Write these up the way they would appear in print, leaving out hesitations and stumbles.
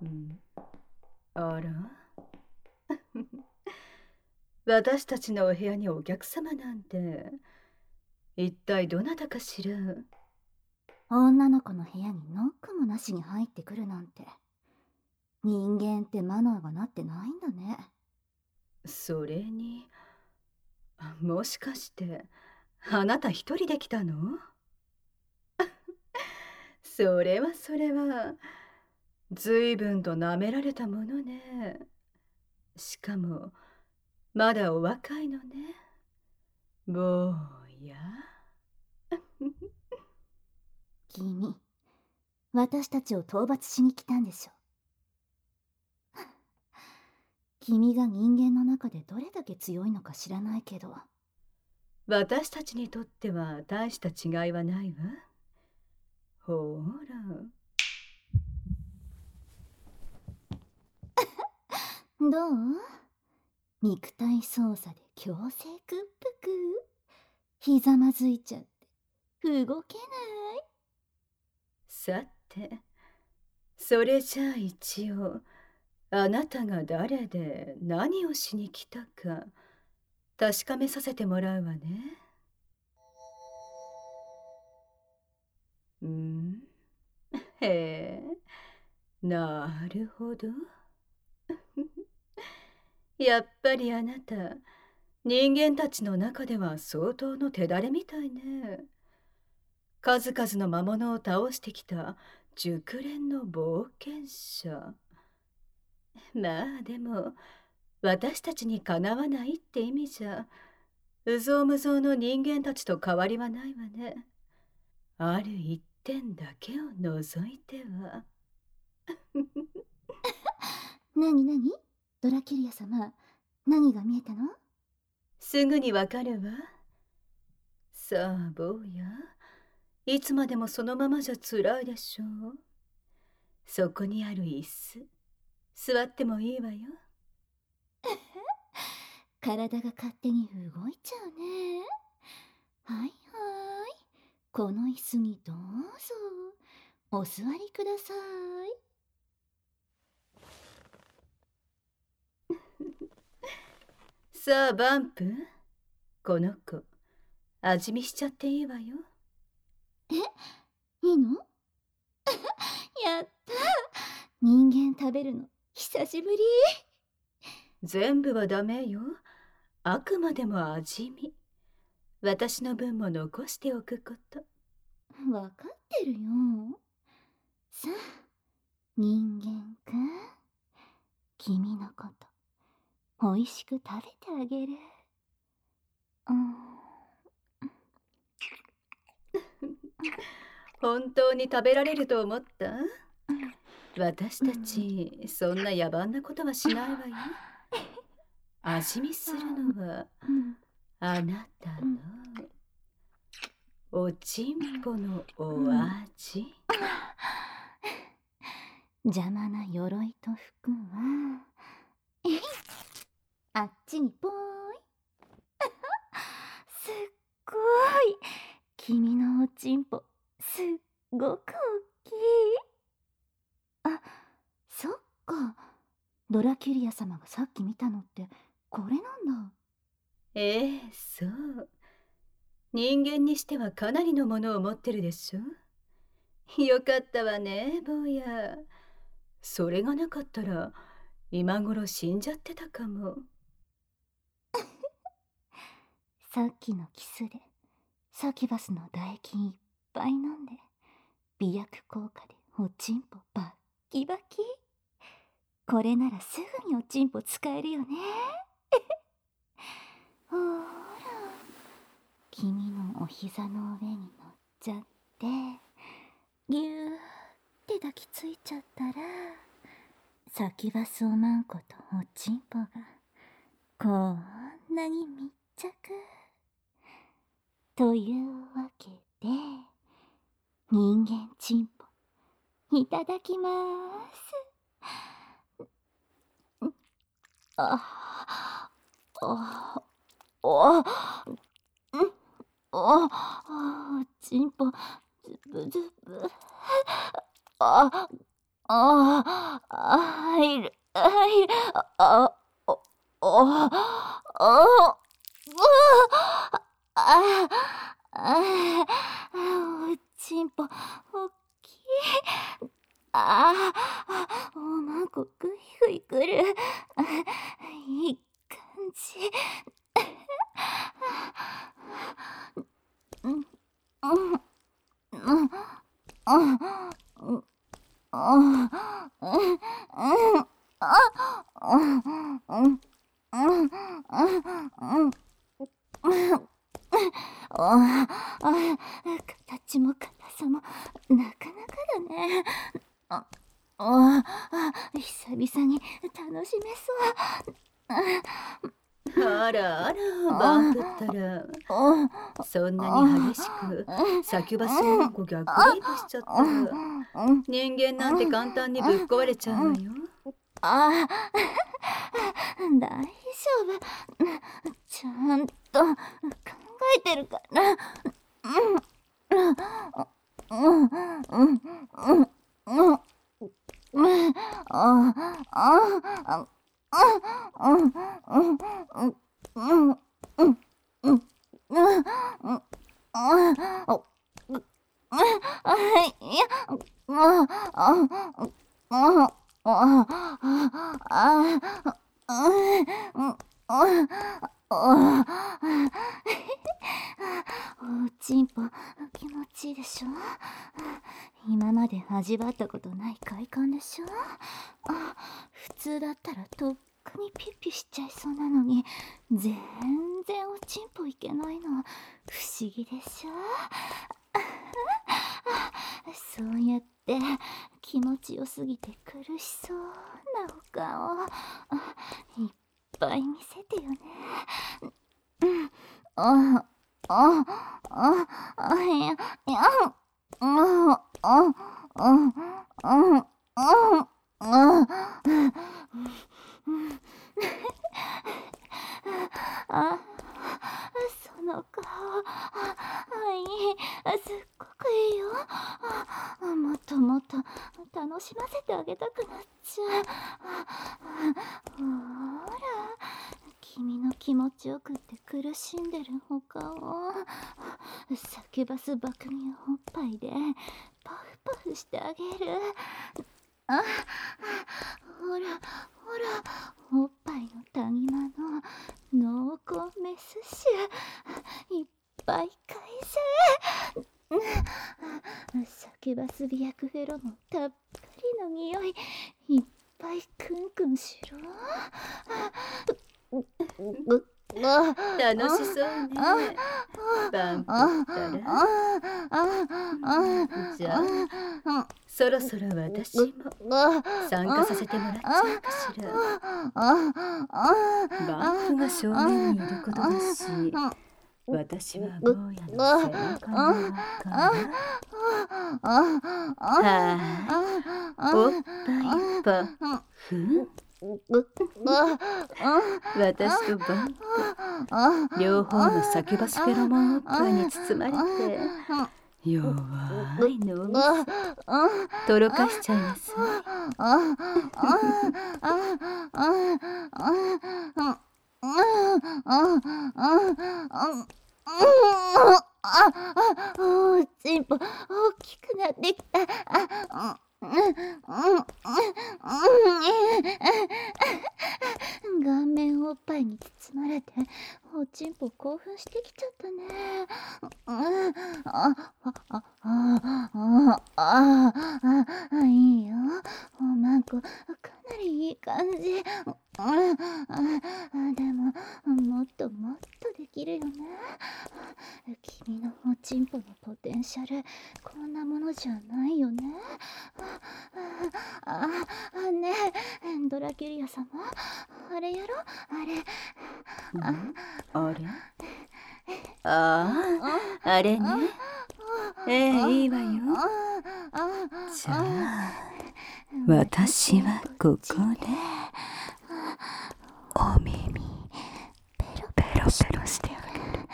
うん、あら私たちのお部屋にお客様なんて、一体どなたかしら。 女の子の部屋にノックもなしに入ってくるなんて。人間ってマナーがなってないんだね。 それに、もしかしてあなた一人で来たの？それは随分と舐められたものね。しかもまだお若いのね。坊や。 君、私たちを討伐しに来たんでしょ。君が人間の中でどれだけ強いのか知らないけど。 私たちにとっては大した違いはないわ。ほら。 どう？肉体操作で強制屈服？ひざまずいちゃって動けない？ さて、それじゃあ一応、あなたが誰で何をしに来たか確かめさせてもらうわね。うん、へえ、なるほど。やっぱりあなた、人間たちの中では相当の手だれみたいね。数々の魔物を倒してきた熟練の冒険者。まあでも、私たちにかなわないって意味じゃ、うぞうむぞうの人間たちと変わりはないわね。ある一点だけを除いては。 なになに？ドラキュリア様、何が見えたの？ すぐにわかるわ。さあ、坊や。いつまでもそのままじゃ辛いでしょう。そこにある椅子、座ってもいいわよ。 体が勝手に動いちゃうね。はいはい。この椅子にどうぞ。お座りください。 さあ、バンプ。この子、味見しちゃっていいわよ。 え、いいの？やった。人間食べるの久しぶり。 全部はダメよ。あくまでも味見。私の分も残しておくこと。 わかってるよ。さあ、人間くん、君のことおいしく食べてあげる。うん。 本当に食べられると思った？私たち、そんな野蛮なことはしないわよ。味見するのは、あなたのおちんぽのお味。 邪魔な鎧と服はあっちにぽーい。すっごい。君のおちんぽすっごくおっきい。あ、そっか。ドラキュリア様がさっき見たのってこれなんだ。 ええ、そう。人間にしてはかなりのものを持ってるでしょ。よかったわね、坊や。それがなかったら、今頃死んじゃってたかも。 さっきのキスでサキュバスの唾液いっぱい飲んで、美薬効果でおちんぽバッキバキ。これならすぐにおちんぽ使えるよね。ほーら、君のお膝の上に乗っちゃってぎゅーって抱きついちゃったら、サキュバスおまんことおちんぽがこんなに密着というわけで、人間ちんぽいただきまーす。あああおちんぽずぶずぶ。あいる、いる、あ、お、お、お、おちんぽ、おっきい。おまんこぐいぐいくる。いい感じ。形も硬さもなかなかだね。久々に楽しめそう。 あらあら、バンプったら。そんなに激しくサキュバス女の子逆レイプしちゃったら、人間なんて簡単にぶっ壊れちゃうわよ。 大丈夫。ちゃんと考えてるから。おちんぽ気持ちいいでしょ。今まで味わったことない快感でしょ。普通だったらとっくにピッピしちゃいそうなのに、全然おちんぽいけないの不思議でしょ。そうやって気持ちよすぎて苦しそうなお顔いっぱい見せてよね。その顔すっごくいいよ。もっともっと楽しませてあげたくなっちゃう。ほら、君の気持ちよくって苦しんでるお顔サキュバス爆乳おっぱいでパフパフしてあげる。ほらほら、おっぱいの谷間の濃厚メス臭いっぱい返せ。サキュバスビアクフェロモンたっぷりの匂いいっぱいクンクンしろ。 楽しそうね。バンプったら。じゃあそろそろ私も参加させてもらっちゃうかしら。バンプが正面にいることだし、私は坊やの背中側かな。おっぱいパフ。私とバンプ両方のサキュバスフェロモンおっぱいに包まれて、弱い脳みそとろかしちゃいなさおちんぽ大きくなってきた。顔面おっぱいに包まれておちんぽ興奮してきちゃったね。いいよ、おまんこかなりいい感じ。でももっともっとできるよね。君のおちんぽのポテンシャルこんなものじゃないよね。ねえドラキュリア様、あれやろ、あれ。 あれあれね。いいわよ。じゃあ私はここでお耳ペロペロしてあげる。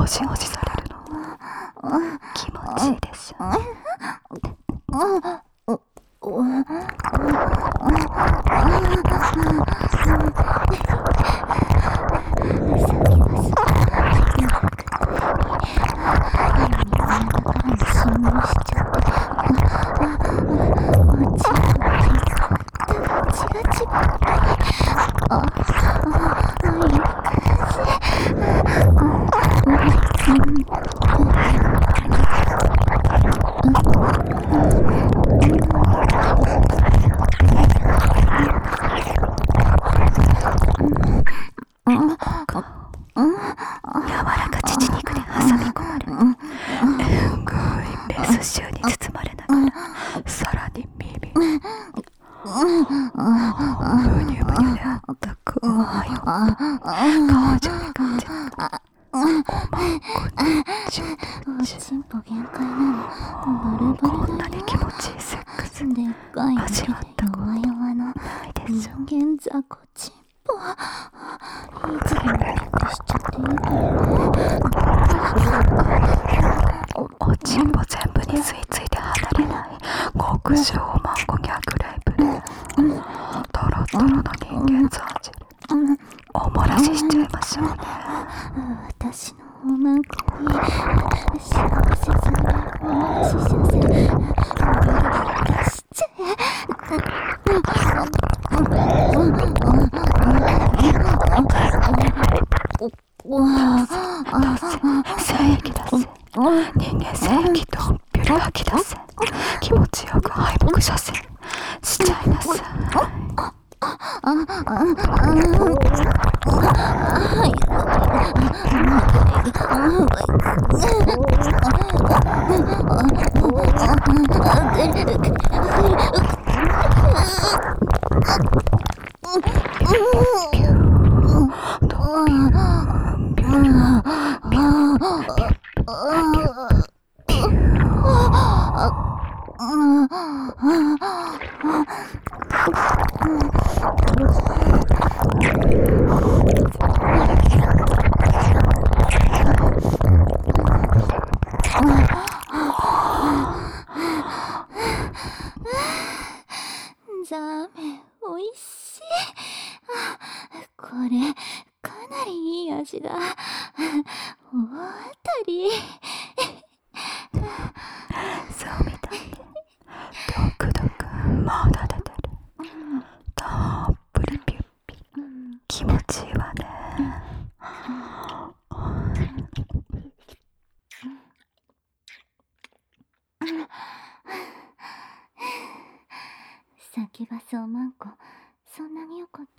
ゴシゴシされるの気持ちいいでしょ。柔らか乳肉で挟み込まれ、えぐいベース臭に包まれながら、さらに耳ブニュブニュであったく愛を顔中で感じた。おまんこちおちんぽ限界なの。バルバルこんなに気持ちいいセックスでっかいの味わったこと弱々のないでしょ。 人間雑魚ちんぽ。いつでもペットしちゃっていいからおちんぽ全部に吸い付いて離れない極上おまんこ逆レイプでトロトロの人間雑汁お漏らししちゃいましょうね。 私のおまんこに幸せそうなお漏らしさせお漏らししちゃ精液出せ。人間精液とビュリ吐き出せ。気持ちよく敗北させしちゃいなさい。 ザーメンおいしい。これかなりいい味だ。大当たり。 そうみたいね。ドクドクまだ出てる。たっぷりピュッピ気持ちいいわね。 先バスおまんこそんなによかった？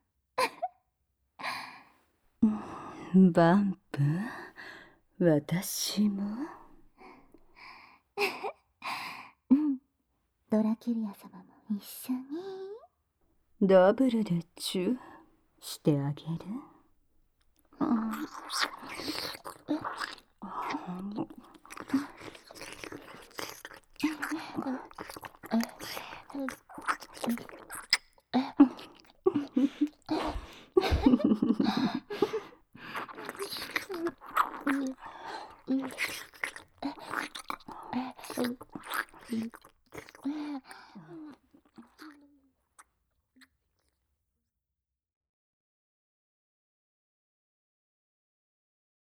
バンプ私もドラキュリア様も一緒にダブルでチューしてあげる。